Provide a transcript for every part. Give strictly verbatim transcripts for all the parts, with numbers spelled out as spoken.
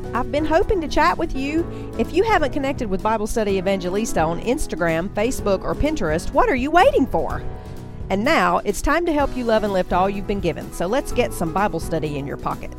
I've been hoping to chat with you. If you haven't connected with Bible Study Evangelista on Instagram, Facebook, or Pinterest, what are you waiting for? And now it's time to help you love and lift all you've been given. So let's get some Bible study in your pocket.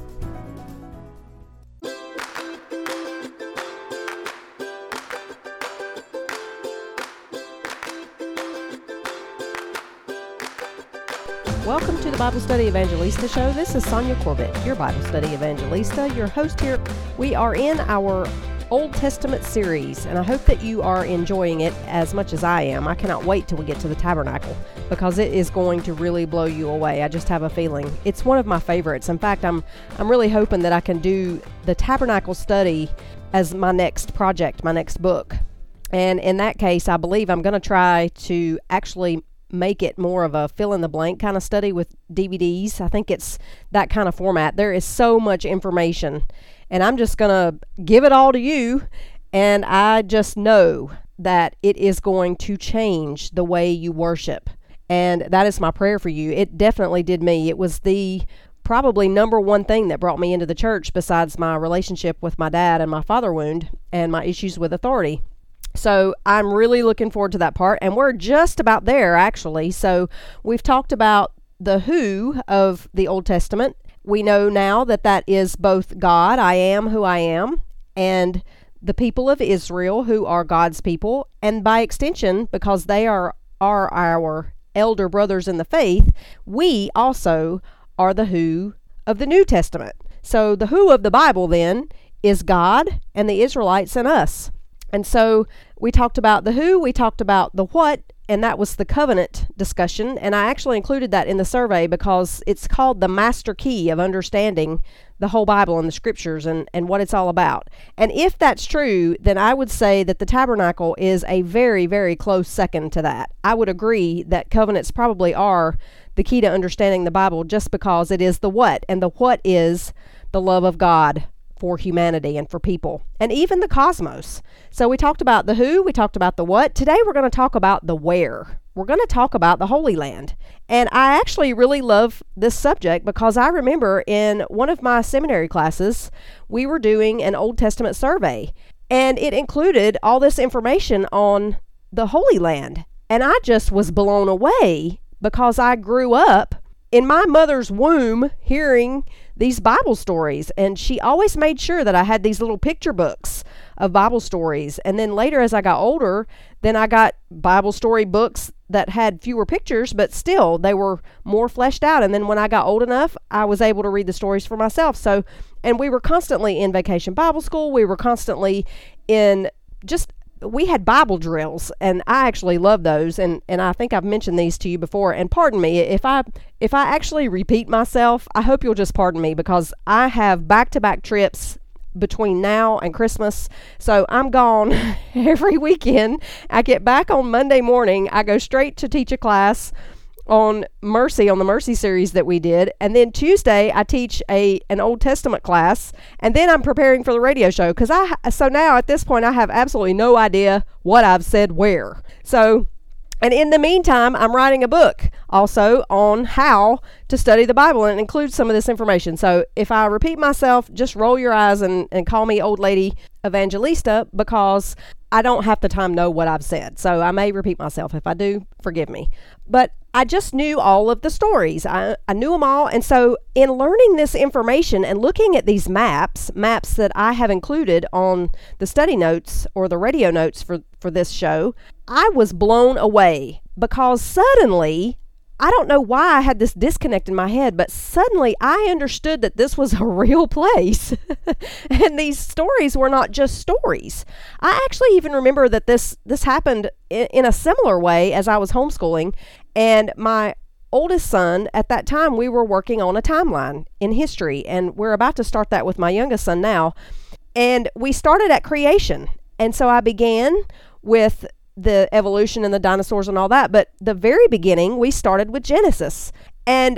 Welcome to the Bible Study Evangelista show. This is Sonia Corbett, your Bible Study Evangelista, your host here. We are in our Old Testament series, and I hope that you are enjoying it as much as I am. I cannot wait till we get to the tabernacle because it is going to really blow you away. I just have a feeling. It's one of my favorites. In fact, I'm I'm really hoping that I can do the tabernacle study as my next project, my next book. And in that case, I believe I'm going to try to actually make it more of a fill-in-the-blank kind of study with D V Ds. I think it's that kind of format. There is so much information, and I'm just going to give it all to you, and I just know that it is going to change the way you worship, and that is my prayer for you. It definitely did me. It was the probably number one thing that brought me into the church besides my relationship with my dad and my father wound and my issues with authority. So I'm really looking forward to that part, and we're just about there, actually. So we've talked about the who of the Old Testament. We know now that that is both God, I am who I am, and the people of Israel, who are God's people, and by extension, because they are, are our elder brothers in the faith, we also are the who of the New Testament. So the who of the Bible, then, is God and the Israelites and us. And so we talked about the who, we talked about the what, and that was the covenant discussion. And I actually included that in the survey because it's called the master key of understanding the whole Bible and the scriptures and, and what it's all about. And if that's true, then I would say that the tabernacle is a very, very close second to that. I would agree that covenants probably are the key to understanding the Bible just because it is the what, and the what is the love of God for humanity and for people, and even the cosmos. So we talked about the who, we talked about the what. Today we're going to talk about the where. We're going to talk about the Holy Land. And I actually really love this subject because I remember in one of my seminary classes, we were doing an Old Testament survey, and it included all this information on the Holy Land. And I just was blown away because I grew up in my mother's womb hearing these Bible stories, and she always made sure that I had these little picture books of Bible stories. And then later, as I got older, then I got Bible story books that had fewer pictures, but still they were more fleshed out. And then when I got old enough, I was able to read the stories for myself. So, and we were constantly in Vacation Bible School. We were constantly in just we had Bible drills, and I actually love those, and, and I think I've mentioned these to you before, and pardon me, if I if I actually repeat myself, I hope you'll just pardon me, because I have back-to-back trips between now and Christmas, so I'm gone every weekend. I get back on Monday morning, I go straight to teach a class on Mercy, on the Mercy series that we did, and then Tuesday I teach a an Old Testament class, and then I'm preparing for the radio show, because I so now at this point I have absolutely no idea what I've said where. So, and in the meantime, I'm writing a book also on how to study the Bible, and it includes some of this information. So if I repeat myself, just roll your eyes and, and call me Old Lady Evangelista, because I don't half the time know what I've said. So I may repeat myself. If I do, forgive me. But I just knew all of the stories. I, I knew them all. And so in learning this information and looking at these maps, maps that I have included on the study notes or the radio notes for, for this show, I was blown away because suddenly, I don't know why I had this disconnect in my head, but suddenly I understood that this was a real place. And these stories were not just stories. I actually even remember that this this happened in, in a similar way as I was homeschooling. And my oldest son, at that time, we were working on a timeline in history. And we're about to start that with my youngest son now. And we started at creation. And so I began with the evolution and the dinosaurs and all that. But the very beginning, we started with Genesis. And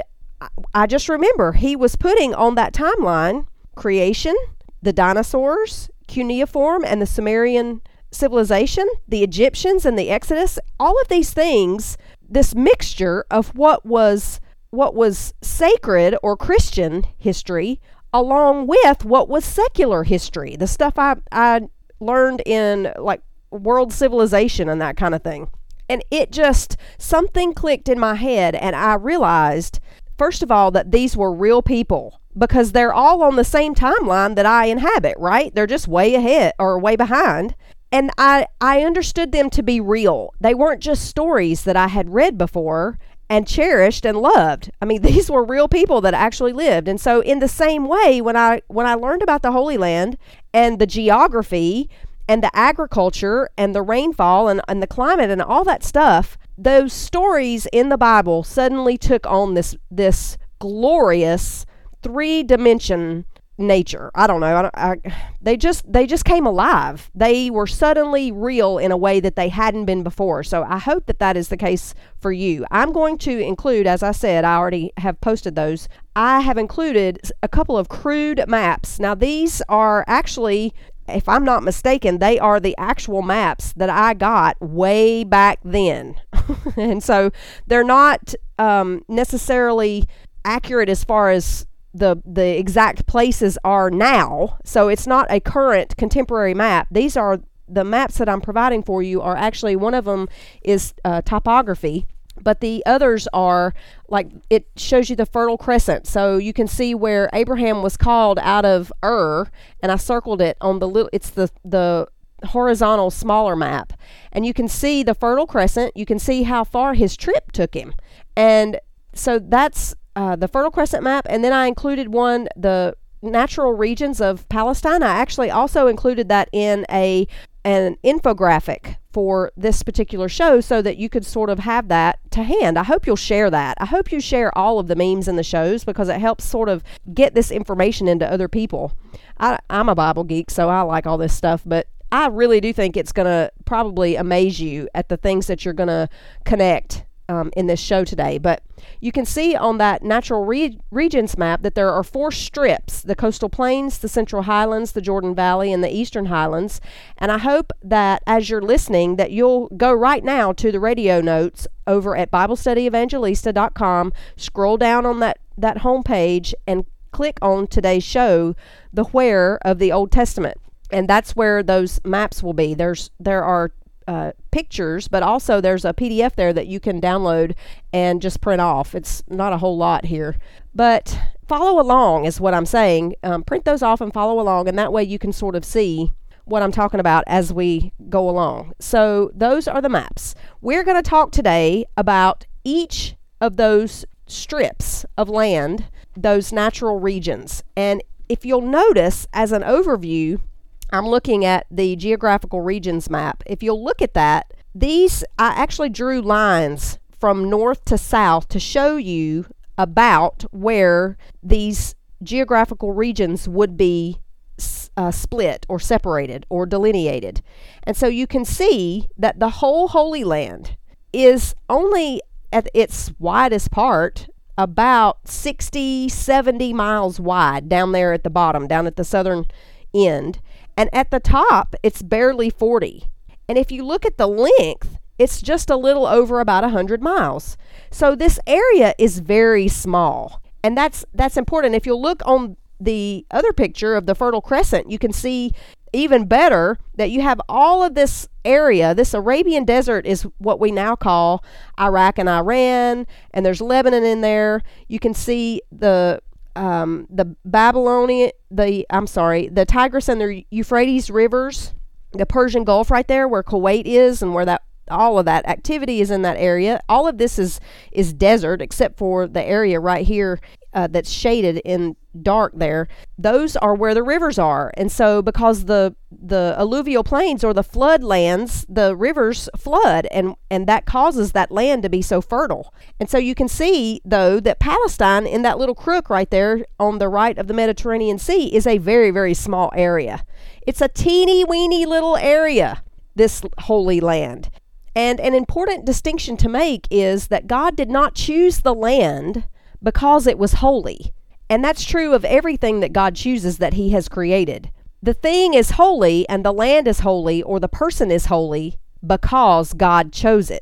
I just remember he was putting on that timeline creation, the dinosaurs, cuneiform, and the Sumerian civilization, the Egyptians and the Exodus, all of these things, this mixture of what was what was sacred or Christian history along with what was secular history, the stuff I, I learned in like world civilization and that kind of thing. And it just, something clicked in my head, and I realized, first of all, that these were real people, because they're all on the same timeline that I inhabit, right? They're just way ahead or way behind. And I, I understood them to be real. They weren't just stories that I had read before and cherished and loved. I mean, these were real people that actually lived. And so in the same way, when I when I learned about the Holy Land and the geography and the agriculture and the rainfall and, and the climate and all that stuff, those stories in the Bible suddenly took on this this glorious three-dimension nature. I don't know. I, I, they just they just came alive. They were suddenly real in a way that they hadn't been before. So I hope that that is the case for you. I'm going to include, as I said, I already have posted those. I have included a couple of crude maps. Now these are actually, if I'm not mistaken, they are the actual maps that I got way back then. And so they're not um, necessarily accurate as far as the the exact places are now. So it's not a current contemporary map. These are the maps that I'm providing for you are actually, one of them is uh, topography, but the others are like, it shows you the Fertile Crescent. So you can see where Abraham was called out of Ur, and I circled it on the little, it's the the horizontal smaller map, and you can see the Fertile Crescent. You can see how far his trip took him. And so that's Uh, the Fertile Crescent map, and then I included one, the natural regions of Palestine. I actually also included that in a an infographic for this particular show so that you could sort of have that to hand. I hope you'll share that. I hope you share all of the memes in the shows, because it helps sort of get this information into other people. I, I'm a Bible geek, so I like all this stuff, but I really do think it's going to probably amaze you at the things that you're going to connect Um, in this show today. But you can see on that natural re- regions map that there are four strips: the coastal plains, the central highlands, the Jordan Valley, and the eastern highlands. And I hope that as you're listening, that you'll go right now to the radio notes over at Bible Study Evangelista dot com, scroll down on that, that homepage, and click on today's show, the where of the Old Testament. And that's where those maps will be. There's There are Uh, pictures, but also there's a P D F there that you can download and just print off. It's not a whole lot here, but follow along is what I'm saying. Um, print those off and follow along, and that way you can sort of see what I'm talking about as we go along. So those are the maps. We're going to talk today about each of those strips of land, those natural regions. And if you'll notice, as an overview, I'm looking at the geographical regions map. If you'll look at that, these, I actually drew lines from north to south to show you about where these geographical regions would be uh, split or separated or delineated. And so you can see that the whole Holy Land is only at its widest part about sixty, seventy miles wide down there at the bottom, down at the southern end. And at the top, it's barely forty. And if you look at the length, it's just a little over about one hundred miles. So this area is very small. And that's that's important. If you'll look on the other picture of the Fertile Crescent, you can see even better that you have all of this area. This Arabian Desert is what we now call Iraq and Iran, and there's Lebanon in there. You can see the Um, the Babylonian, the, I'm sorry, the Tigris and the Euphrates rivers, the Persian Gulf right there where Kuwait is, and where that, all of that activity is in that area. All of this is, is desert, except for the area right here uh, that's shaded in dark there. Those are where the rivers are. And so because the, the alluvial plains or the flood lands, the rivers flood, and, and that causes that land to be so fertile. And so you can see, though, that Palestine, in that little crook right there on the right of the Mediterranean Sea, is a very, very small area. It's a teeny weeny little area, this Holy Land. And an important distinction to make is that God did not choose the land because it was holy. And that's true of everything that God chooses that he has created. The thing is holy, and the land is holy, or the person is holy, because God chose it.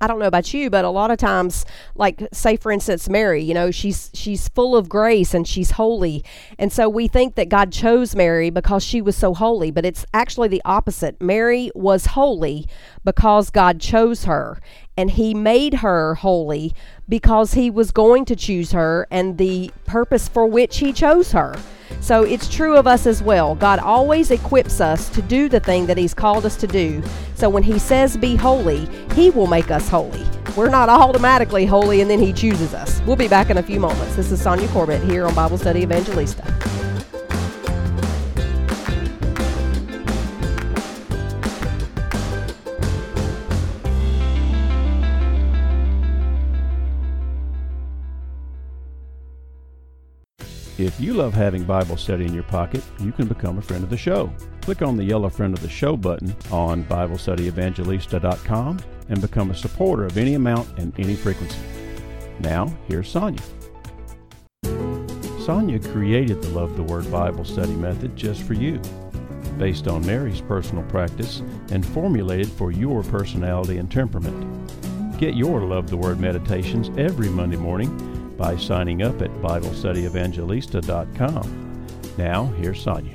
I don't know about you, but a lot of times, like say for instance, Mary, you know, she's she's full of grace and she's holy. And so we think that God chose Mary because she was so holy, but it's actually the opposite. Mary was holy because God chose her, and he made her holy because he was going to choose her and the purpose for which he chose her. So it's true of us as well. God always equips us to do the thing that he's called us to do. So when he says be holy, he will make us holy. We're not automatically holy and then he chooses us. We'll be back in a few moments. This is Sonia Corbett here on Bible Study Evangelista. If you love having Bible study in your pocket, you can become a friend of the show. Click on the yellow Friend of the Show button on Bible Study Evangelista dot com and become a supporter of any amount and any frequency. Now, here's Sonia. Sonia created the Love the Word Bible study method just for you, based on Mary's personal practice and formulated for your personality and temperament. Get your Love the Word meditations every Monday morning by signing up at Bible Study Evangelista dot com. Now, here's Sonia.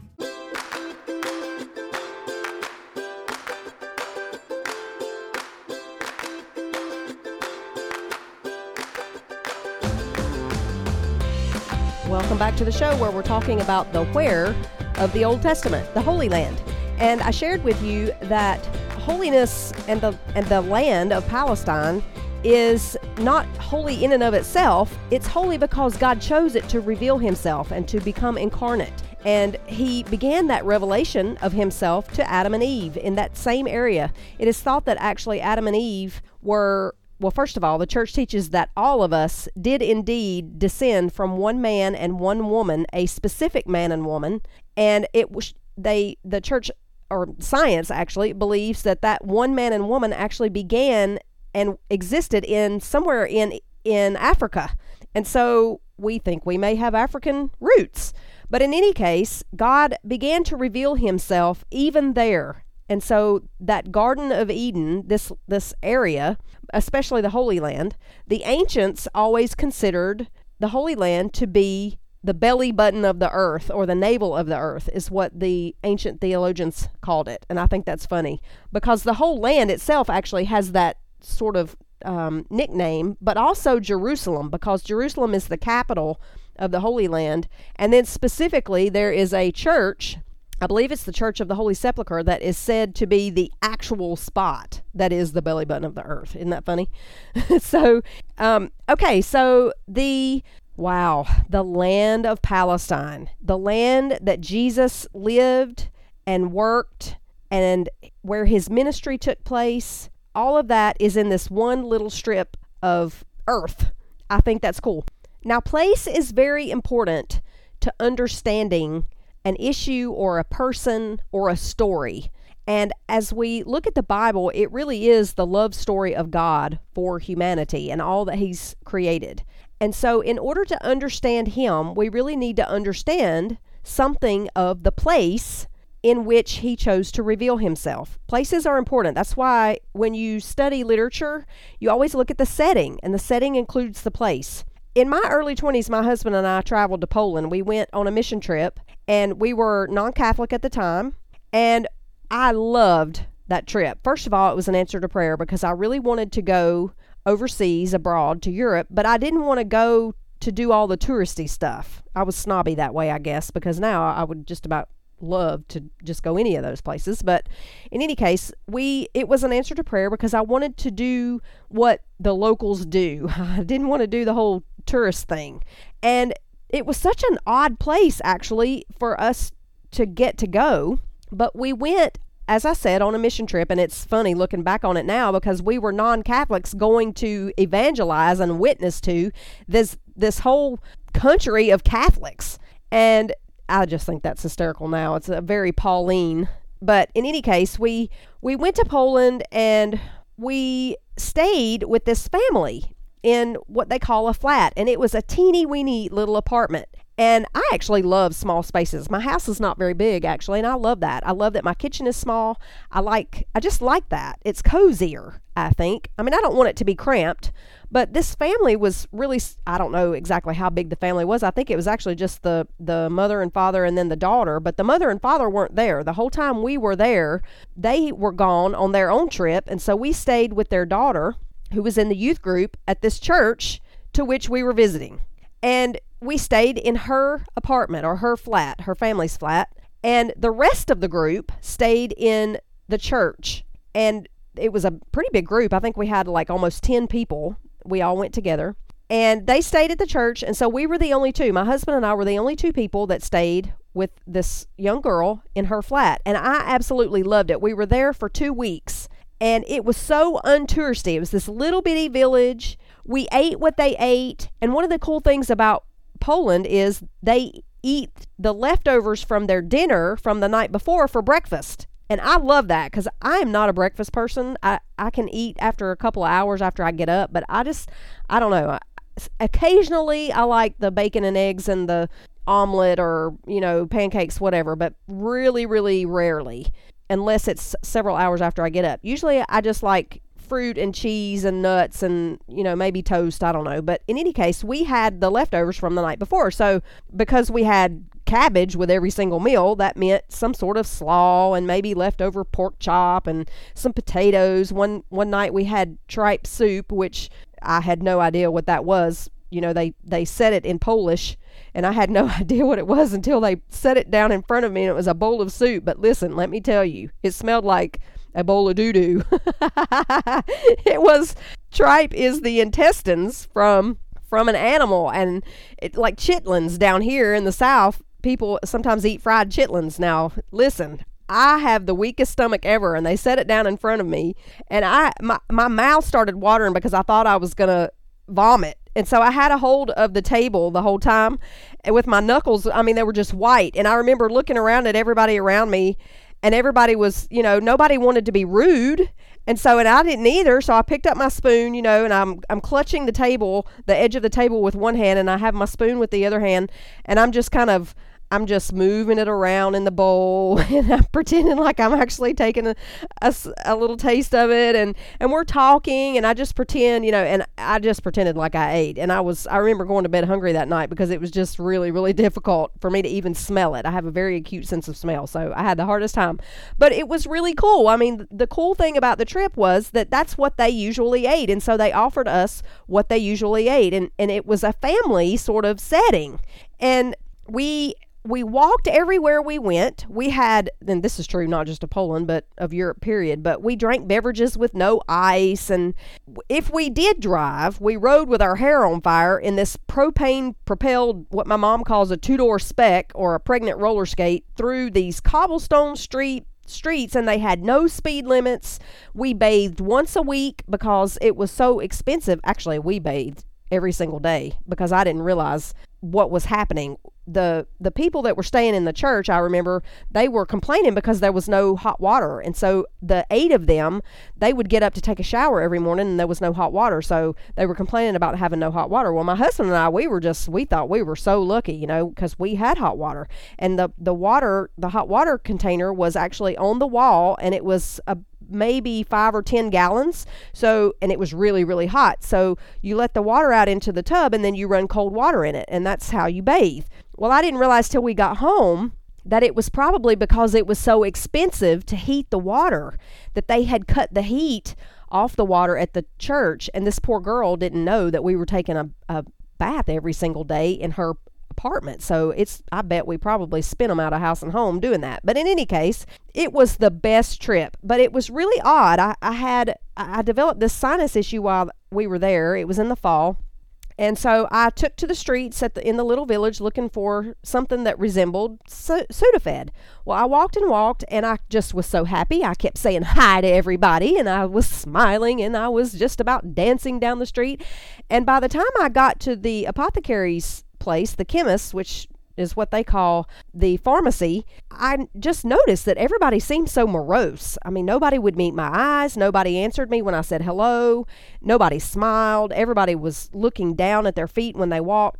Welcome back to the show where we're talking about the where of the Old Testament, the Holy Land. And I shared with you that holiness and the and the land of Palestine is not holy in and of itself. It's holy because God chose it to reveal himself and to become incarnate. And he began that revelation of himself to Adam and Eve in that same area. It is thought that actually Adam and Eve were, well, first of all, the church teaches that all of us did indeed descend from one man and one woman, a specific man and woman. And it was, they, the church, or science actually, believes that that one man and woman actually began and existed in somewhere in in Africa. And so we think we may have African roots. But in any case, God began to reveal himself even there. And so that Garden of Eden, this this area, especially the Holy Land, the ancients always considered the Holy Land to be the belly button of the earth, or the navel of the earth, is what the ancient theologians called it. And I think that's funny because the whole land itself actually has that sort of um, nickname, but also Jerusalem, because Jerusalem is the capital of the Holy Land. And then specifically, there is a church, I believe it's the Church of the Holy Sepulchre, that is said to be the actual spot that is the belly button of the earth. Isn't that funny? so, um, okay, so the, wow, the land of Palestine, the land that Jesus lived and worked and where his ministry took place, all of that is in this one little strip of earth. I think that's cool. Now, place is very important to understanding an issue or a person or a story. And as we look at the Bible, it really is the love story of God for humanity and all that he's created. And so in order to understand him, we really need to understand something of the place in which he chose to reveal himself. Places are important. That's why when you study literature, you always look at the setting, and the setting includes the place. In my early twenties, my husband and I traveled to Poland. We went on a mission trip, and we were non-Catholic at the time, and I loved that trip. First of all, it was an answer to prayer because I really wanted to go overseas, abroad, to Europe, but I didn't want to go to do all the touristy stuff. I was snobby that way, I guess, because now I would just about love to just go any of those places. But in any case, we it was an answer to prayer because I wanted to do what the locals do. I didn't want to do the whole tourist thing. And it was such an odd place actually for us to get to go. But we went, as I said, on a mission trip, and it's funny looking back on it now because we were non-Catholics going to evangelize and witness to this this whole country of Catholics. And I just think that's hysterical now. It's a very Pauline. But in any case, we we went to Poland and we stayed with this family in what they call a flat. And it was a teeny weeny little apartment. And I actually love small spaces. My house is not very big, actually, and I love that. I love that my kitchen is small. I like, I just like that. It's cozier, I think. I mean, I don't want it to be cramped, but this family was really, I don't know exactly how big the family was. I think it was actually just the, the mother and father and then the daughter, but the mother and father weren't there. The whole time we were there, they were gone on their own trip, and so we stayed with their daughter, who was in the youth group at this church to which we were visiting. And we stayed in her apartment or her flat, her family's flat, and the rest of the group stayed in the church. And it was a pretty big group. I think we had like almost ten people. We all went together, and they stayed at the church. And so we were the only two. My husband and I were the only two people that stayed with this young girl in her flat. And I absolutely loved it. We were there for two weeks, and it was so untouristy. It was this little bitty village. We ate what they ate. And one of the cool things about Poland is they eat the leftovers from their dinner from the night before for breakfast. And I love that because I am not a breakfast person. I, I can eat after a couple of hours after I get up, but I just, I don't know. Occasionally I like the bacon and eggs and the omelet or, you know, pancakes, whatever, but really, really rarely, unless it's several hours after I get up. Usually I just like fruit and cheese and nuts and, you know, maybe toast. I don't know. But in any case, we had the leftovers from the night before. So because we had cabbage with every single meal, that meant some sort of slaw and maybe leftover pork chop and some potatoes. One, one night we had tripe soup, which I had no idea what that was. You know, they, they said it in Polish, and I had no idea what it was until they set it down in front of me, and it was a bowl of soup. But listen, let me tell you, it smelled like a bowl of doo-doo. It was, tripe is the intestines from from an animal, and it like chitlins down here in the South. People sometimes eat fried chitlins. Now, listen, I have the weakest stomach ever, and they set it down in front of me, and I my, my mouth started watering because I thought I was gonna vomit. And so I had a hold of the table the whole time, and with my knuckles, I mean, they were just white. And I remember looking around at everybody around me, and everybody was, you know, nobody wanted to be rude. And so, and I didn't either. So I picked up my spoon, you know, and I'm, I'm clutching the table, the edge of the table with one hand, and I have my spoon with the other hand. And I'm just kind of, I'm just moving it around in the bowl, and I'm pretending like I'm actually taking a, a, a little taste of it, and, and we're talking, and I just pretend, you know, and I just pretended like I ate. And I was, I remember going to bed hungry that night because it was just really, really difficult for me to even smell it. I have a very acute sense of smell, so I had the hardest time. But it was really cool. I mean, the cool thing about the trip was that that's what they usually ate, and so they offered us what they usually ate, and, and it was a family sort of setting. And we... We walked everywhere we went. We had, and this is true not just of Poland, but of Europe, period, but we drank beverages with no ice. And if we did drive, we rode with our hair on fire in this propane-propelled, what my mom calls a two-door spec or a pregnant roller skate, through these cobblestone street streets, and they had no speed limits. We bathed once a week because it was so expensive. Actually, we bathed every single day because I didn't realize what was happening. The the people that were staying in the church, I remember, they were complaining because there was no hot water. And so the eight of them, they would get up to take a shower every morning, and there was no hot water. So they were complaining about having no hot water. Well, my husband and I, we were just, we thought we were so lucky, you know, because we had hot water. And the, the water, the hot water container was actually on the wall, and it was a maybe five or ten gallons. So, and it was really, really hot. So you let the water out into the tub, and then you run cold water in it, and that's how you bathe. Well, I didn't realize till we got home that it was probably because it was so expensive to heat the water that they had cut the heat off the water at the church. And this poor girl didn't know that we were taking a, a bath every single day in her apartment. So it's, I bet we probably spent them out of house and home doing that. But in any case, it was the best trip. But it was really odd. I, I had, I developed this sinus issue while we were there. It was in the fall. And so I took to the streets at the, in the little village looking for something that resembled so, Sudafed. Well, I walked and walked, and I just was so happy. I kept saying hi to everybody, and I was smiling, and I was just about dancing down the street. And by the time I got to the apothecary's place, the chemist, which is what they call the pharmacy, I just noticed that everybody seemed so morose. I mean, nobody would meet my eyes. Nobody answered me when I said hello. Nobody smiled. Everybody was looking down at their feet when they walked.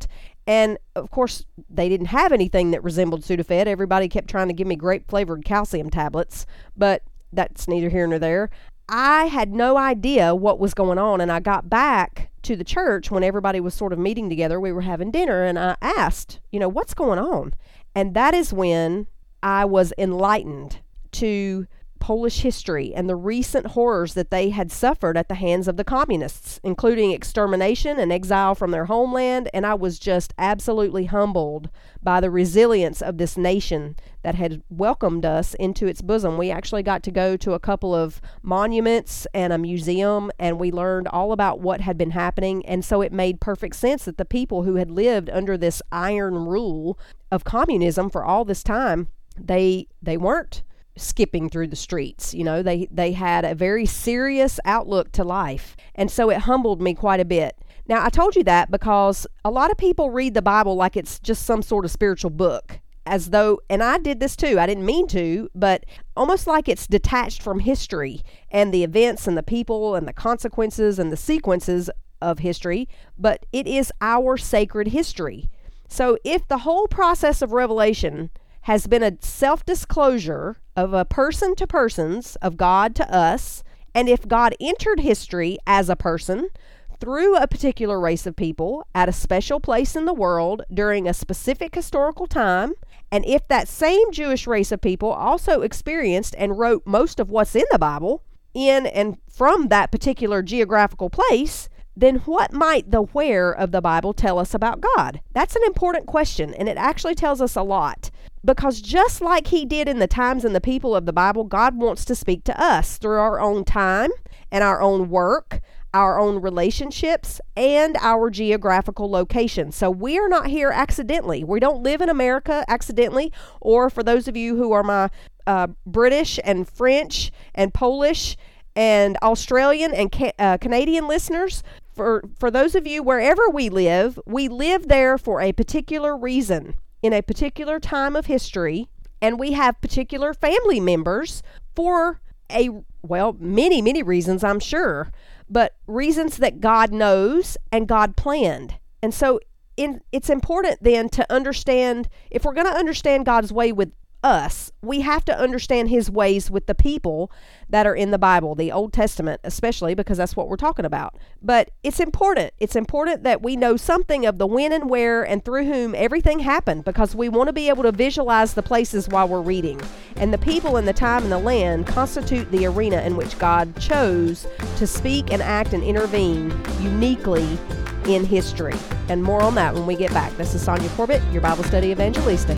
And of course, they didn't have anything that resembled Sudafed. Everybody kept trying to give me grape-flavored calcium tablets, but that's neither here nor there. I had no idea what was going on, and I got back to the church when everybody was sort of meeting together. We were having dinner, and I asked, you know, what's going on? And that is when I was enlightened to Polish history and the recent horrors that they had suffered at the hands of the communists, including extermination and exile from their homeland. And I was just absolutely humbled by the resilience of this nation that had welcomed us into its bosom. We actually got to go to a couple of monuments and a museum, and we learned all about what had been happening. And so it made perfect sense that the people who had lived under this iron rule of communism for all this time, they they weren't skipping through the streets. You know, they they had a very serious outlook to life, and so it humbled me quite a bit. Now, I told you that because a lot of people read the Bible like it's just some sort of spiritual book, as though, and I did this too, I didn't mean to, but almost like it's detached from history and the events and the people and the consequences and the sequences of history, but it is our sacred history. So if the whole process of revelation has been a self-disclosure of a person to persons, of God to us, and if God entered history as a person through a particular race of people at a special place in the world during a specific historical time, and if that same Jewish race of people also experienced and wrote most of what's in the Bible in and from that particular geographical place, then what might the where of the Bible tell us about God? That's an important question, and it actually tells us a lot. Because just like he did in the times and the people of the Bible, God wants to speak to us through our own time and our own work, our own relationships, and our geographical location. So we are not here accidentally. We don't live in America accidentally. Or for those of you who are my uh, British and French and Polish and Australian and ca- uh, Canadian listeners, for, for those of you wherever we live, we live there for a particular reason, in a particular time of history, and we have particular family members for a, well, many, many reasons, I'm sure, but reasons that God knows and God planned. And so in, it's important then to understand, if we're going to understand God's way with us, we have to understand his ways with the people that are in the Bible, the Old Testament especially, because that's what we're talking about. But it's important. It's important that we know something of the when and where and through whom everything happened, because we want to be able to visualize the places while we're reading. And the people and the time and the land constitute the arena in which God chose to speak and act and intervene uniquely in history. And more on that when we get back. This is Sonia Corbett, your Bible Study Evangelista.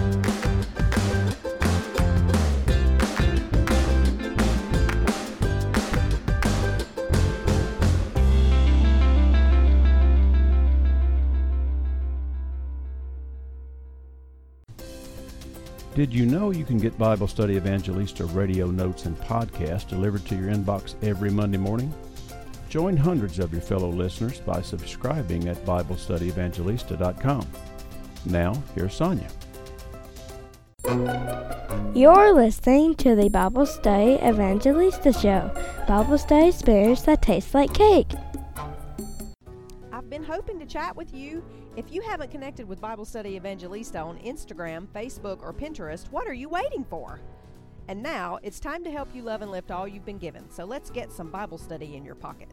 Did you know you can get Bible Study Evangelista radio notes and podcasts delivered to your inbox every Monday morning? Join hundreds of your fellow listeners by subscribing at Bible Study Evangelista dot com. Now, here's Sonia. You're listening to the Bible Study Evangelista Show, Bible study experience that tastes like cake. I've been hoping to chat with you. If you haven't connected with Bible Study Evangelista on Instagram, Facebook, or Pinterest, what are you waiting for? And now it's time to help you love and lift all you've been given. So let's get some Bible study in your pocket.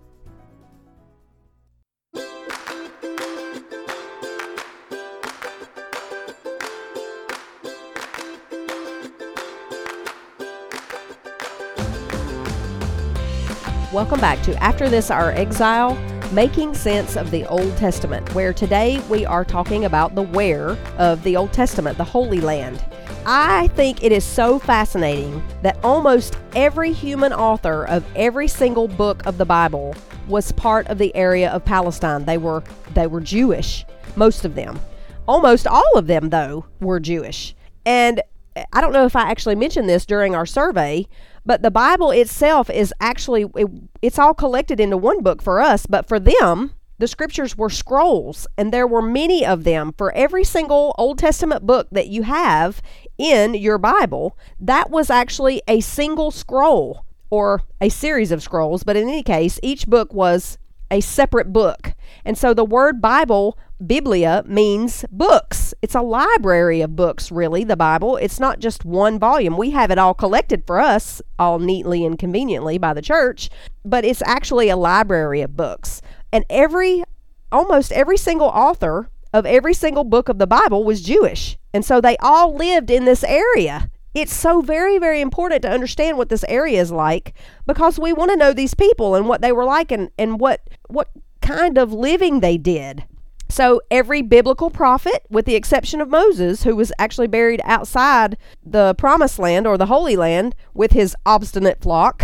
Welcome back to After This Our Exile, Making Sense of the Old Testament, where today we are talking about the where of the Old Testament, the Holy Land. I think it is so fascinating that almost every human author of every single book of the Bible was part of the area of Palestine. They were they were Jewish, most of them. Almost all of them, though, were Jewish. And I don't know if I actually mentioned this during our survey, but the Bible itself is actually, it, it's all collected into one book for us, but for them, the scriptures were scrolls, and there were many of them. For every single Old Testament book that you have in your Bible, that was actually a single scroll, or a series of scrolls, but in any case, each book was a separate book. And so the word Bible Biblia means books. It's a library of books, really, the Bible. It's not just one volume. We have it all collected for us, all neatly and conveniently by the church, but it's actually a library of books. And every, almost every single author of every single book of the Bible was Jewish. And so they all lived in this area. It's so very, very important to understand what this area is like, because we want to know these people and what they were like and, and what what kind of living they did. So every biblical prophet, with the exception of Moses, who was actually buried outside the Promised Land or the Holy Land with his obstinate flock,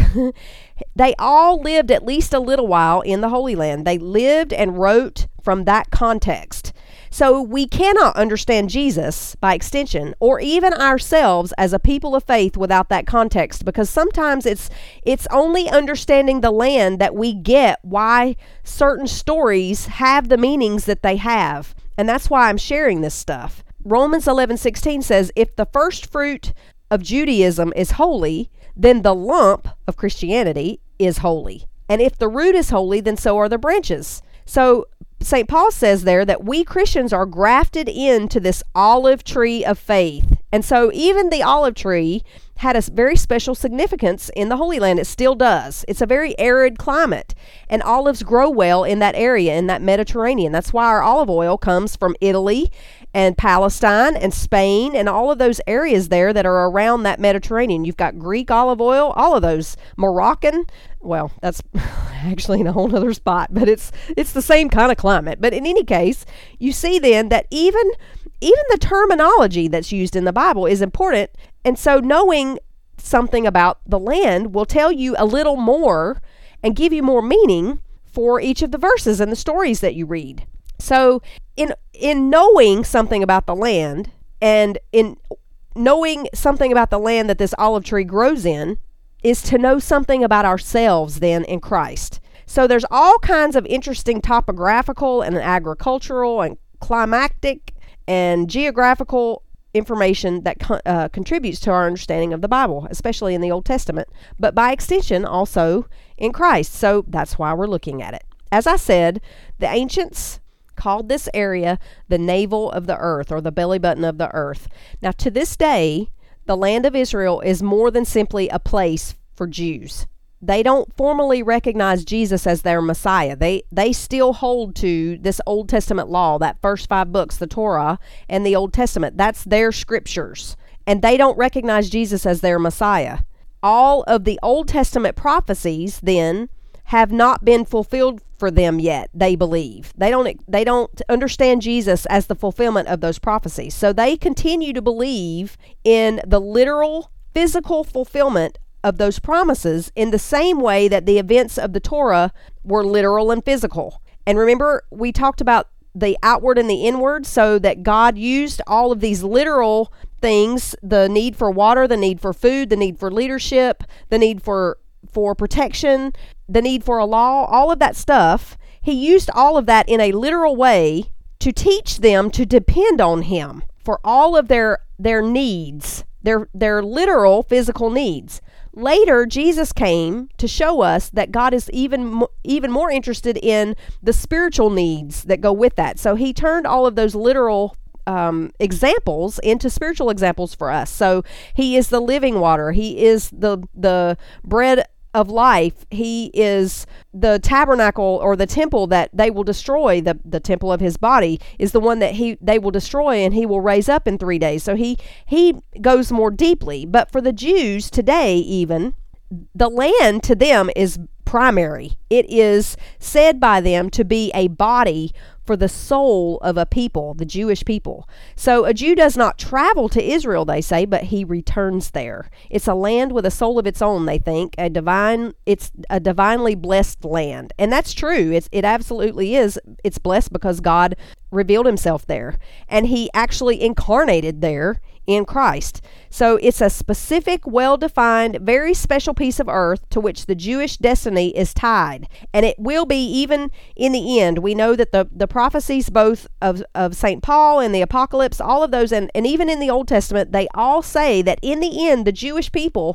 they all lived at least a little while in the Holy Land. They lived and wrote from that context. So we cannot understand Jesus by extension, or even ourselves as a people of faith, without that context, because sometimes it's it's only understanding the land that we get why certain stories have the meanings that they have. And that's why I'm sharing this stuff. Romans eleven sixteen says, if the first fruit of Judaism is holy, then the lump of Christianity is holy. And if the root is holy, then so are the branches. So Saint Paul says there that we Christians are grafted into this olive tree of faith. And so even the olive tree had a very special significance in the Holy Land. It still does. It's a very arid climate, and olives grow well in that area, in that Mediterranean. That's why our olive oil comes from Italy and Palestine and Spain and all of those areas there that are around that Mediterranean. You've got Greek olive oil, all of those, Moroccan. Well, that's actually in a whole other spot, but it's it's the same kind of climate. But in any case, you see then that even even the terminology that's used in the Bible is important. And so knowing something about the land will tell you a little more and give you more meaning for each of the verses and the stories that you read. So in in knowing something about the land, and in knowing something about the land that this olive tree grows in, is to know something about ourselves then in Christ. So there's all kinds of interesting topographical and agricultural and climatic and geographical information that uh, contributes to our understanding of the Bible, especially in the Old Testament, but by extension also in Christ. So that's why we're looking at it. As I said, the ancients called this area the navel of the earth, or the belly button of the earth. Now, to this day, the land of Israel is more than simply a place for Jews. They don't formally recognize Jesus as their Messiah. They they still hold to this Old Testament law, that first five books, the Torah and the Old Testament. That's their scriptures. And they don't recognize Jesus as their Messiah. All of the Old Testament prophecies then have not been fulfilled for them yet, they believe. They don't they don't understand Jesus as the fulfillment of those prophecies. So they continue to believe in the literal physical fulfillment of those promises in the same way that the events of the Torah were literal and physical. And remember, we talked about the outward and the inward, so that God used all of these literal things, the need for water, the need for food, the need for leadership, the need for for protection, the need for a law, all of that stuff. He used all of that in a literal way to teach them to depend on him for all of their their needs, their their literal physical needs. Later, Jesus came to show us that God is even even more interested in the spiritual needs that go with that. So he turned all of those literal um, examples into spiritual examples for us. So he is the living water. He is the the bread of life. He is the tabernacle, or the temple that they will destroy. The, the temple of his body is the one that he they will destroy, and he will raise up in three days. So he he goes more deeply. But for the Jews today, even, the land to them is primary. It is said by them to be a body for the soul of a people, the Jewish people. So a Jew does not travel to Israel, they say, but he returns there. It's a land with a soul of its own, they think. A divine, it's a divinely blessed land. And that's true. It's, it absolutely is. It's blessed because God revealed himself there. And he actually incarnated there in Christ. So it's a specific, well-defined, very special piece of earth to which the Jewish destiny is tied. And it will be even in the end. We know that the, the prophecies both of, of Saint Paul and the Apocalypse, all of those, and, and even in the Old Testament, they all say that in the end, the Jewish people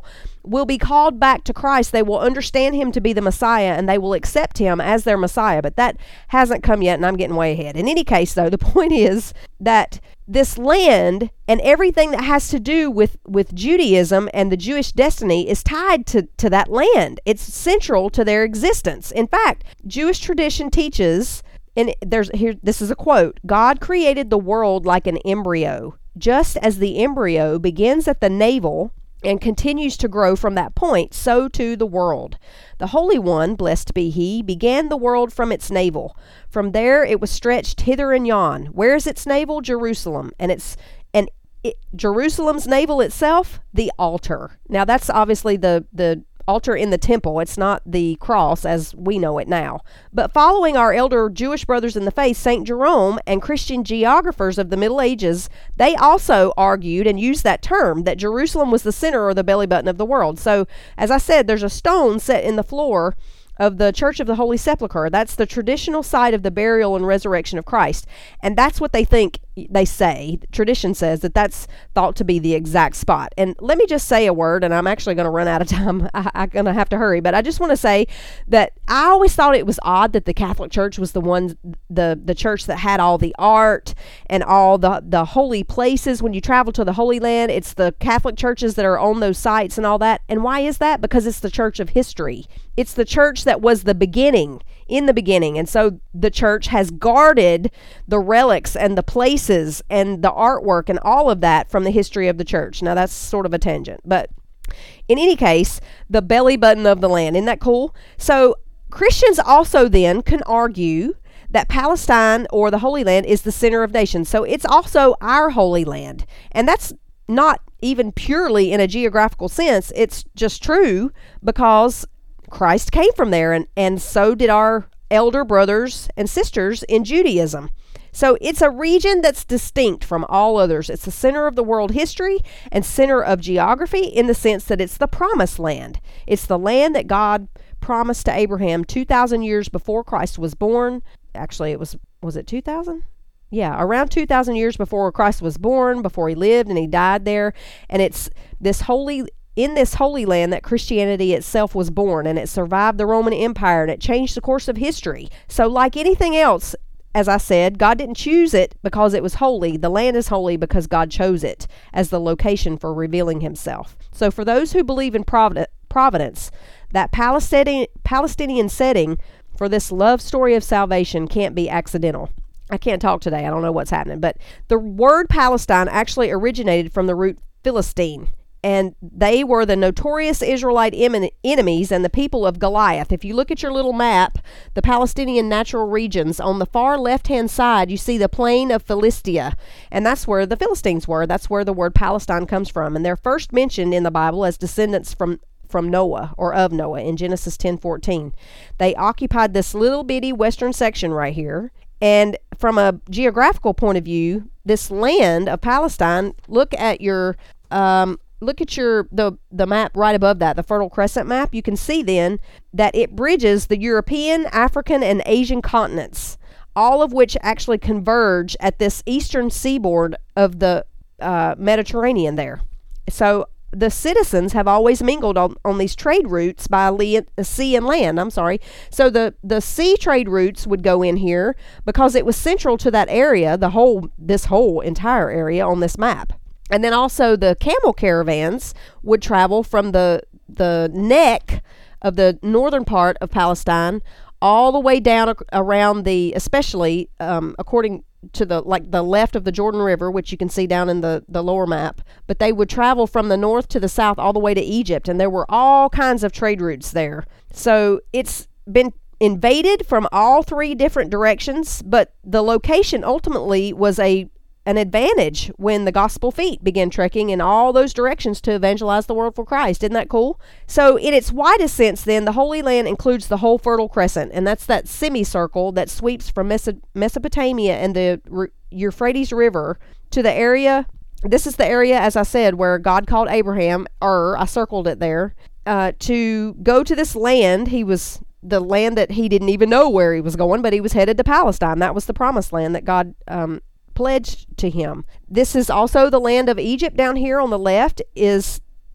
will be called back to Christ. They will understand him to be the Messiah, and they will accept him as their Messiah. But that hasn't come yet, and I'm getting way ahead. In any case, though, the point is that this land and everything that has to do with, with Judaism and the Jewish destiny is tied to, to that land. It's central to their existence. In fact, Jewish tradition teaches, and there's here, this is a quote, God created the world like an embryo, just as the embryo begins at the navel and continues to grow from that point, so too the world. The Holy One, blessed be he, began the world from its navel. From there it was stretched hither and yon. Where is its navel? Jerusalem. And it's and it, Jerusalem's navel itself, the altar. Now that's obviously the the altar in the temple. It's not the cross as we know it now. But following our elder Jewish brothers in the faith, Saint Jerome, and Christian geographers of the Middle Ages, they also argued and used that term, that Jerusalem was the center or the belly button of the world. So, as I said, there's a stone set in the floor of the Church of the Holy Sepulchre. That's the traditional site of the burial and resurrection of Christ. And that's what they think, they say, tradition says that that's thought to be the exact spot. And let me just say a word, and I'm actually going to run out of time. I, I'm going to have to hurry, but I just want to say that I always thought it was odd that the Catholic Church was the one, the, the church that had all the art and all the, the holy places. When you travel to the Holy Land, it's the Catholic churches that are on those sites and all that. And why is that? Because it's the church of history. It's the church that was the beginning, in the beginning. And so the church has guarded the relics and the places and the artwork and all of that from the history of the church. Now that's sort of a tangent, but in any case, the belly button of the land. Isn't that cool? So Christians also then can argue that Palestine or the Holy Land is the center of nations. So it's also our Holy Land. And that's not even purely in a geographical sense. It's just true because Christ came from there, and, and so did our elder brothers and sisters in Judaism. So it's a region that's distinct from all others. It's the center of the world history and center of geography in the sense that it's the promised land. It's the land that God promised to Abraham two thousand years before Christ was born. Actually, it was, was it two thousand? Yeah, around two thousand years before Christ was born, before he lived and he died there. And it's this holy in this Holy Land that Christianity itself was born, and it survived the Roman Empire, and it changed the course of history. So like anything else, as I said, God didn't choose it because it was holy. The land is holy because God chose it as the location for revealing himself. So for those who believe in providence, that Palestinian, Palestinian setting for this love story of salvation can't be accidental. I can't talk today. I don't know what's happening. But the word Palestine actually originated from the root Philistine. And they were the notorious Israelite em- enemies and the people of Goliath. If you look at your little map, the Palestinian natural regions, on the far left-hand side, you see the plain of Philistia. And that's where the Philistines were. That's where the word Palestine comes from. And they're first mentioned in the Bible as descendants from from Noah, or of Noah, in Genesis ten fourteen. They occupied this little bitty western section right here. And from a geographical point of view, this land of Palestine, look at your... Um, Look at your the the map right above that, the Fertile Crescent map. You can see then that it bridges the European, African, and Asian continents, all of which actually converge at this eastern seaboard of the uh, Mediterranean there. So the citizens have always mingled on, on these trade routes by le- sea and land. I'm sorry. So the, the sea trade routes would go in here because it was central to that area, the whole this whole entire area on this map. And then also the camel caravans would travel from the the neck of the northern part of Palestine all the way down ac- around the, especially um, according to the like the left of the Jordan River, which you can see down in the, the lower map. But they would travel from the north to the south all the way to Egypt. And there were all kinds of trade routes there. So it's been invaded from all three different directions. But the location ultimately was a an advantage when the gospel feet began trekking in all those directions to evangelize the world for Christ. Isn't that cool? So in its widest sense then, the Holy Land includes the whole Fertile Crescent, and that's that semicircle that sweeps from Meso- Mesopotamia and the R- Euphrates River to the area. This is the area, as I said, where God called Abraham, Ur, I circled it there, uh, to go to this land. He was the land that he didn't even know where he was going, but he was headed to Palestine. That was the promised land that God um pledged to him. This is also the land of Egypt down here on the left is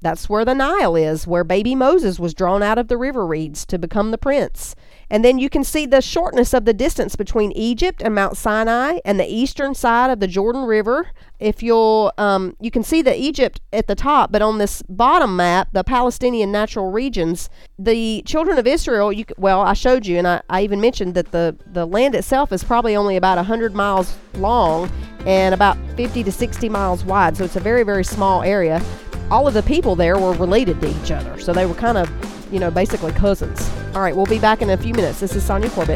That's where the Nile is, where baby Moses was drawn out of the river reeds to become the prince. And then you can see the shortness of the distance between Egypt and Mount Sinai and the eastern side of the Jordan River. If you'll, um, you can see the Egypt at the top, but on this bottom map, the Palestinian natural regions, the children of Israel, you, well, I showed you, and I, I even mentioned that the, the land itself is probably only about one hundred miles long and about fifty to sixty miles wide. So it's a very, very small area. All of the people there were related to each other. So they were kind of, you know, basically cousins. All right, we'll be back in a few minutes. This is Sonia Corbett.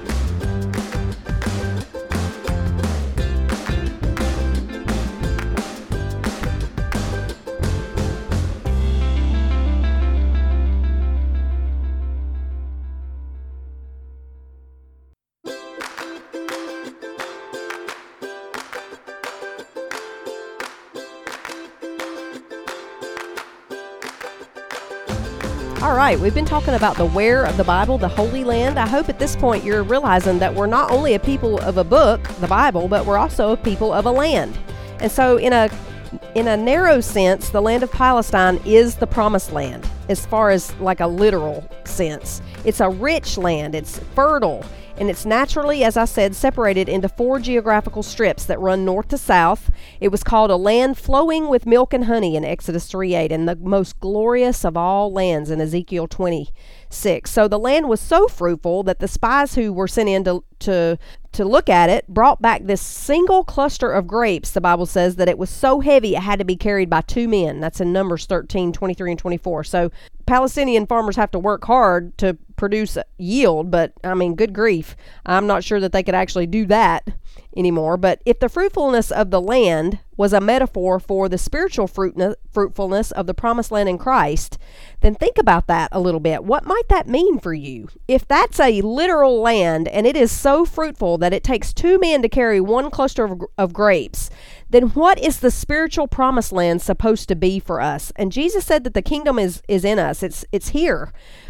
All right, we've been talking about the where of the Bible, the Holy Land. I hope at this point you're realizing that we're not only a people of a book, the Bible, but we're also a people of a land. And so in a in a narrow sense, the land of Palestine is the promised land, as far as like a literal sense. It's a rich land, it's fertile, and it's naturally, as I said, separated into four geographical strips that run north to south. It was called a land flowing with milk and honey in Exodus three eight, and the most glorious of all lands in Ezekiel twenty-six. So the land was so fruitful that the spies who were sent in to, to, to look at it brought back this single cluster of grapes. The Bible says that it was so heavy it had to be carried by two men. That's in Numbers thirteen, twenty-three and twenty-four. So Palestinian farmers have to work hard to produce yield, but I mean, good grief, I'm not sure that they could actually do that anymore. But if the fruitfulness of the land was a metaphor for the spiritual fruitfulness of the promised land in Christ, then think about that a little bit. What might that mean for you? If that's a literal land and it is so fruitful that it takes two men to carry one cluster of, of grapes, then what is the spiritual promised land supposed to be for us? And Jesus said that the kingdom is, is in us. It's, it's here.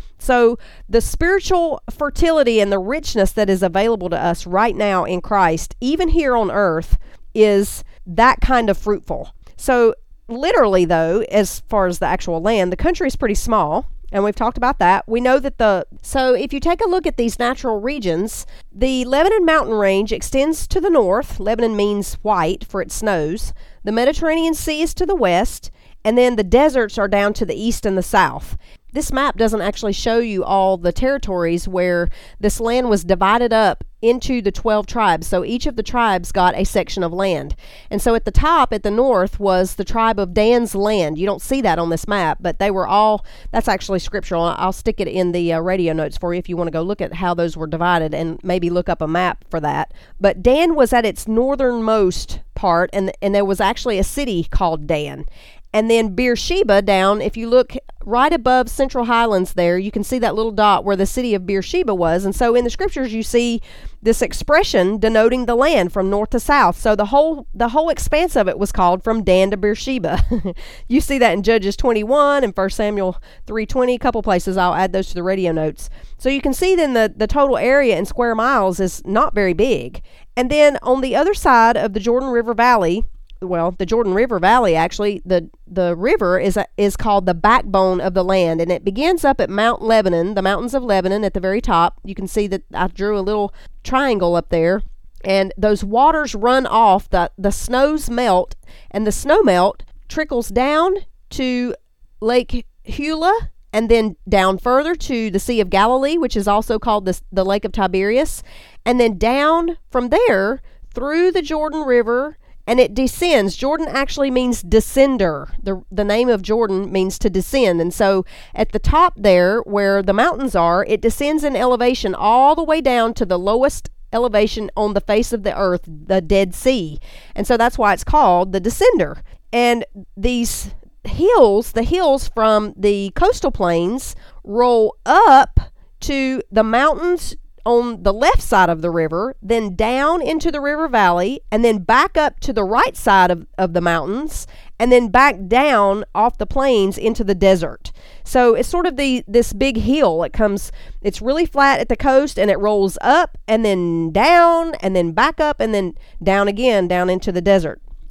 So the spiritual fertility and the richness that is available to us right now in Christ, even here on earth, is that kind of fruitful. So literally, though, as far as the actual land, the country is pretty small, and we've talked about that. We know that the, so if you take a look at these natural regions, the Lebanon mountain range extends to the north. Lebanon means white for its snows. The Mediterranean Sea is to the west, and then the deserts are down to the east and the south. This map doesn't actually show you all the territories where this land was divided up into the twelve tribes. So each of the tribes got a section of land. And so at the top, at the north, was the tribe of Dan's land. You don't see that on this map, but they were all, that's actually scriptural. I'll stick it in the uh, radio notes for you if you want to go look at how those were divided and maybe look up a map for that. But Dan was at its northernmost part, and, and there was actually a city called Dan. And then Beersheba down, if you look right above Central Highlands there, you can see that little dot where the city of Beersheba was. And so in the scriptures, you see this expression denoting the land from north to south. So the whole the whole expanse of it was called from Dan to Beersheba. You see that in Judges twenty-one and First Samuel three twenty, a couple places. I'll add those to the radio notes. So you can see then the, the total area in square miles is not very big. And then on the other side of the Jordan River Valley, well, the Jordan River Valley, actually, the the river is a, is called the backbone of the land, and it begins up at Mount Lebanon, the mountains of Lebanon at the very top. You can see that I drew a little triangle up there, and those waters run off, the, the snows melt, and the snow melt trickles down to Lake Hula, and then down further to the Sea of Galilee, which is also called the, the Lake of Tiberias, and then down from there through the Jordan River, and it descends. Jordan actually means descender. The, the name of Jordan means to descend. And so at the top there, where the mountains are, it descends in elevation all the way down to the lowest elevation on the face of the earth, the Dead Sea. And so that's why it's called the descender. And these hills, the hills from the coastal plains, roll up to the mountains on the left side of the river, then down into the river valley, and then back up to the right side of, of the mountains, and then back down off the plains into the desert. So it's sort of the this big hill. It comes, it's really flat at the coast, and it rolls up and then down and then back up and then down again, down into the desert.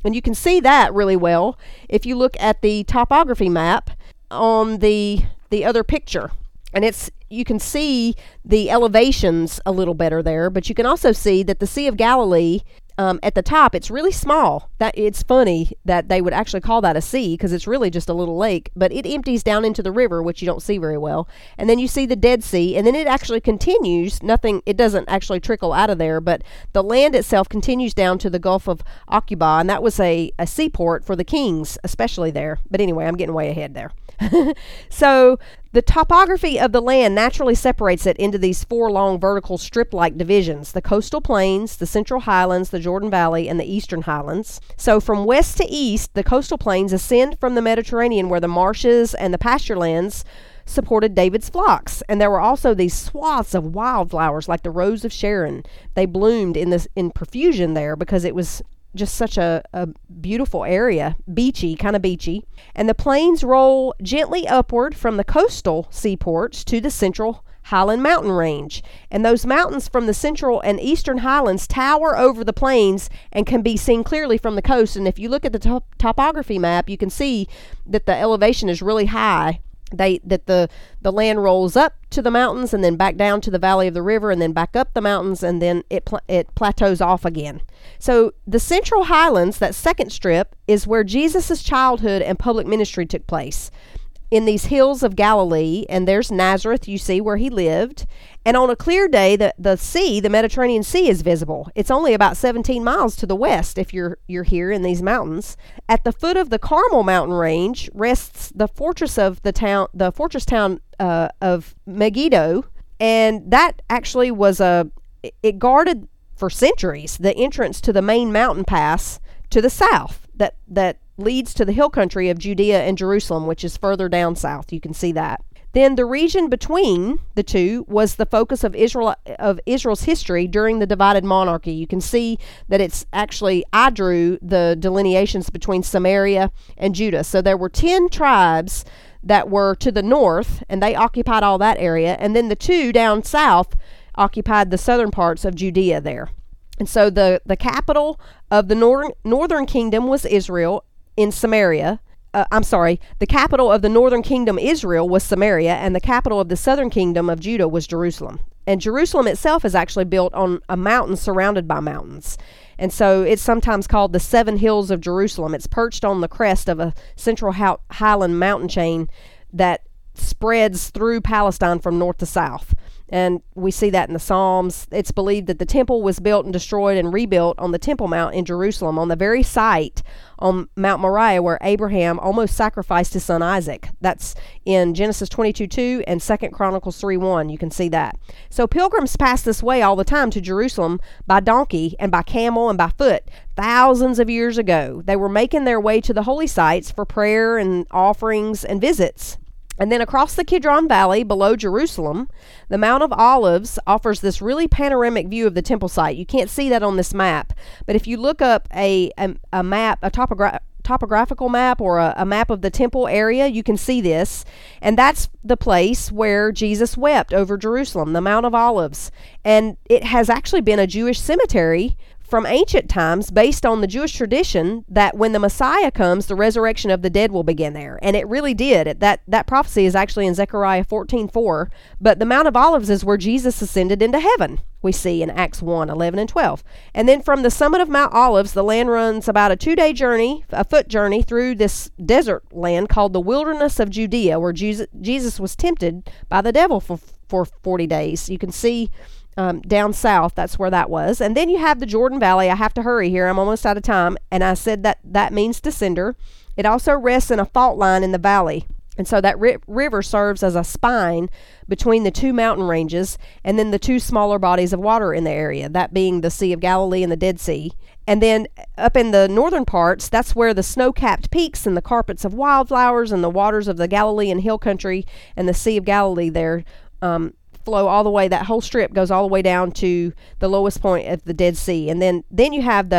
And you can see that really well if you look at the topography map on the the other picture. And it's you can see the elevations a little better there, but you can also see that the Sea of Galilee, um, at the top, it's really small. That it's funny that they would actually call that a sea, because it's really just a little lake, but it empties down into the river, which you don't see very well. And then you see the Dead Sea, and then it actually continues. Nothing, it doesn't actually trickle out of there, but the land itself continues down to the Gulf of Aqaba, and that was a, a seaport for the kings, especially there. But anyway, I'm getting way ahead there. So the topography of the land naturally separates it into these four long vertical strip-like divisions: the coastal plains, the Central Highlands, the Jordan Valley, and the Eastern Highlands. So from west to east, the coastal plains ascend from the Mediterranean, where the marshes and the pasture lands supported David's flocks. And there were also these swaths of wildflowers like the Rose of Sharon. They bloomed in this in profusion there because it was just such a, a beautiful area, beachy, kind of beachy. And the plains roll gently upward from the coastal seaports to the Central Highland mountain range. And those mountains from the Central and Eastern Highlands tower over the plains and can be seen clearly from the coast. And if you look at the top- topography map, you can see that the elevation is really high. They that the the land rolls up to the mountains and then back down to the valley of the river and then back up the mountains, and then it pl- it plateaus off again. So the Central Highlands, that second strip, is where Jesus' childhood and public ministry took place, in these hills of Galilee. And there's Nazareth, you see, where he lived. And on a clear day, the, the sea, the Mediterranean Sea, is visible. It's only about seventeen miles to the west if you're you're here in these mountains. At the foot of the Carmel mountain range rests the fortress of the town, the fortress town uh, of Megiddo, and that actually was a it guarded for centuries the entrance to the main mountain pass to the south that that leads to the hill country of Judea and Jerusalem, which is further down south. You can see that. Then the region between the two was the focus of Israel of Israel's history during the divided monarchy. You can see that it's actually, I drew the delineations between Samaria and Judah. So there were ten tribes that were to the north, and they occupied all that area. And then the two down south occupied the southern parts of Judea there. And so the, the capital of the northern, northern kingdom was Israel in Samaria. Uh, I'm sorry, the capital of the northern kingdom, Israel, was Samaria, and the capital of the southern kingdom of Judah was Jerusalem. And Jerusalem itself is actually built on a mountain surrounded by mountains. And so it's sometimes called the Seven Hills of Jerusalem. It's perched on the crest of a central highland mountain chain that spreads through Palestine from north to south. And we see that in the Psalms. It's believed that the temple was built and destroyed and rebuilt on the Temple Mount in Jerusalem, on the very site on Mount Moriah where Abraham almost sacrificed his son Isaac. That's in Genesis twenty-two two and Second Chronicles three one. You can see that. So pilgrims pass this way all the time to Jerusalem by donkey and by camel and by foot. Thousands of years ago, they were making their way to the holy sites for prayer and offerings and visits. And then across the Kidron Valley below Jerusalem, the Mount of Olives offers this really panoramic view of the temple site. You can't see that on this map, but if you look up a, a, a map, a topogra- topographical map or a, a map of the temple area, you can see this. And that's the place where Jesus wept over Jerusalem, the Mount of Olives. And it has actually been a Jewish cemetery from ancient times, based on the Jewish tradition that when the Messiah comes, the resurrection of the dead will begin there. And it really did. That that prophecy is actually in Zechariah fourteen four. But the Mount of Olives is where Jesus ascended into heaven, we see in Acts one, eleven and twelve. And then from the summit of Mount Olives, the land runs about a two-day journey, a foot journey through this desert land called the wilderness of Judea, where Jesus, Jesus was tempted by the devil for, for forty days. You can see Um, down south, that's where that was. And then you have the Jordan Valley. I have to hurry here. I'm almost out of time. And I said that that means descender. It also rests in a fault line in the valley. And so that ri- river serves as a spine between the two mountain ranges and then the two smaller bodies of water in the area, that being the Sea of Galilee and the Dead Sea. And then up in the northern parts, that's where the snow-capped peaks and the carpets of wildflowers and the waters of the Galilean hill country and the Sea of Galilee there um, flow all the way. That whole strip goes all the way down to the lowest point of the Dead Sea. And then then you have the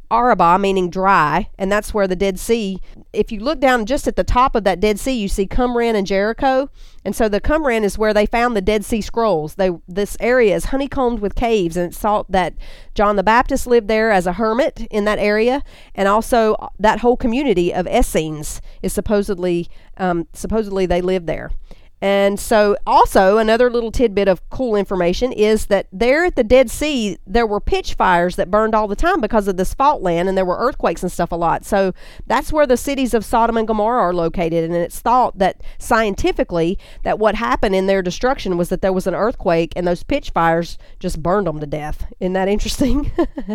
Arabah, meaning dry, and that's where the Dead Sea, if you look down just at the top of that Dead Sea, you see Qumran and Jericho. And so the Qumran is where they found the Dead Sea Scrolls. They This area is honeycombed with caves, and it's thought that John the Baptist lived there as a hermit in that area, and also that whole community of Essenes is supposedly, um, supposedly they lived there. And so also another little tidbit of cool information is that there at the Dead Sea, there were pitch fires that burned all the time because of this fault land, and there were earthquakes and stuff a lot. So that's where the cities of Sodom and Gomorrah are located. And it's thought that scientifically that what happened in their destruction was that there was an earthquake and those pitch fires just burned them to death. Isn't that interesting?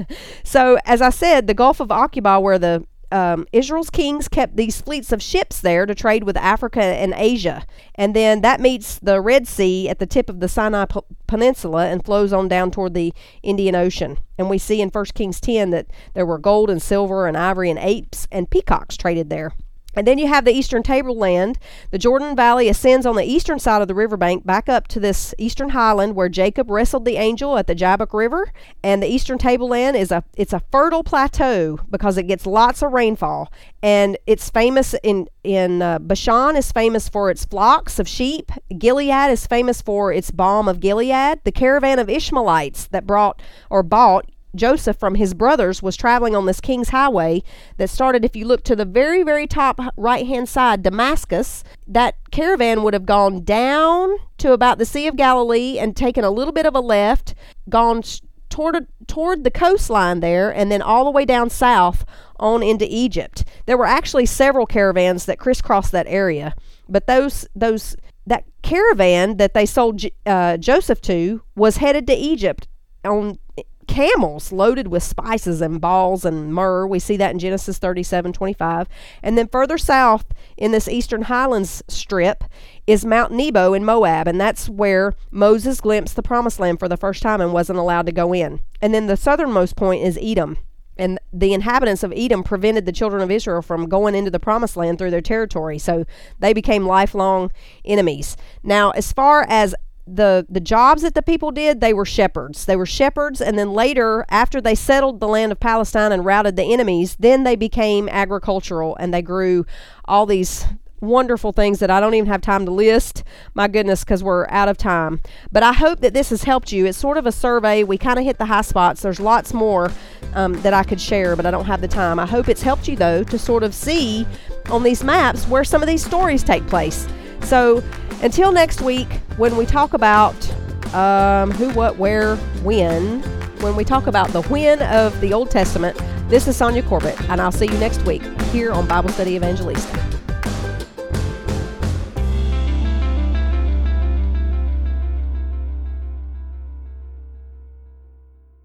So as I said, the Gulf of Aqaba, where the Um, Israel's kings kept these fleets of ships there to trade with Africa and Asia. And then that meets the Red Sea at the tip of the Sinai P- Peninsula and flows on down toward the Indian Ocean. And we see in First Kings ten that there were gold and silver and ivory and apes and peacocks traded there. And then you have the eastern tableland. The Jordan Valley ascends on the eastern side of the riverbank back up to this eastern highland where Jacob wrestled the angel at the Jabbok River. And the eastern tableland is a it's a fertile plateau because it gets lots of rainfall. And it's famous in in uh, Bashan is famous for its flocks of sheep. Gilead is famous for its balm of Gilead. The caravan of Ishmaelites that brought or bought Joseph from his brothers was traveling on this King's Highway that started, if you look to the very, very top right-hand side, Damascus. That caravan would have gone down to about the Sea of Galilee and taken a little bit of a left, gone toward toward the coastline there, and then all the way down south on into Egypt. There were actually several caravans that crisscrossed that area, but those those that caravan that they sold uh, Joseph to was headed to Egypt on camels loaded with spices and balls and myrrh. We see that in Genesis thirty-seven twenty-five. And then further south in this eastern highlands strip is Mount Nebo in Moab, and that's where Moses glimpsed the promised land for the first time and wasn't allowed to go in. And then the southernmost point is Edom. And the inhabitants of Edom prevented the children of Israel from going into the promised land through their territory. So they became lifelong enemies. Now, as far as the the jobs that the people did, they were shepherds. They were shepherds, and then later, after they settled the land of Palestine and routed the enemies, then they became agricultural, and they grew all these wonderful things that I don't even have time to list. My goodness, because we're out of time. But I hope that this has helped you. It's sort of a survey. We kind of hit the high spots. There's lots more um, that I could share, but I don't have the time. I hope it's helped you, though, to sort of see on these maps where some of these stories take place. So until next week, when we talk about um, who, what, where, when, when we talk about the when of the Old Testament, this is Sonia Corbett, and I'll see you next week here on Bible Study Evangelista.